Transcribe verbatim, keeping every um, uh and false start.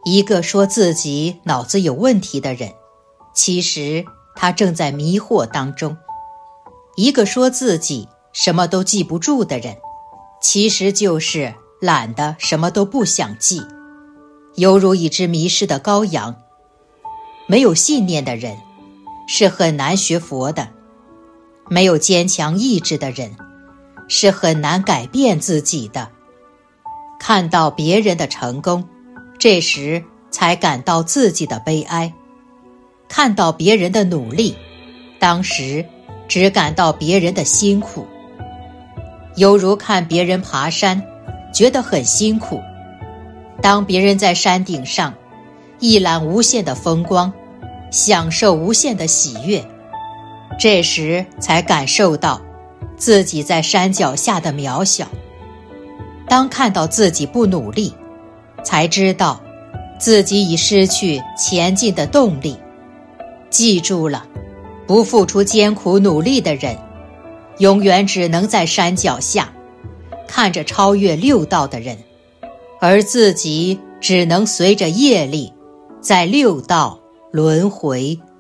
一个说自己脑子有问题的人，其实他正在迷惑当中；一个说自己什么都记不住的人，其实就是懒得什么都不想记，犹如一只迷失的羔羊。没有信念的人是很难学佛的，没有坚强意志的人是很难改变自己的。看到别人的成功，这时才感到自己的悲哀；看到别人的努力，当时只感到别人的辛苦。犹如看别人爬山，觉得很辛苦，当别人在山顶上一览无限的风光，享受无限的喜悦，这时才感受到自己在山脚下的渺小。当看到自己不努力，才知道自己已失去前进的动力。记住了，不付出艰苦努力的人，永远只能在山脚下看着超越六道的人，而自己只能随着业力在六道轮回。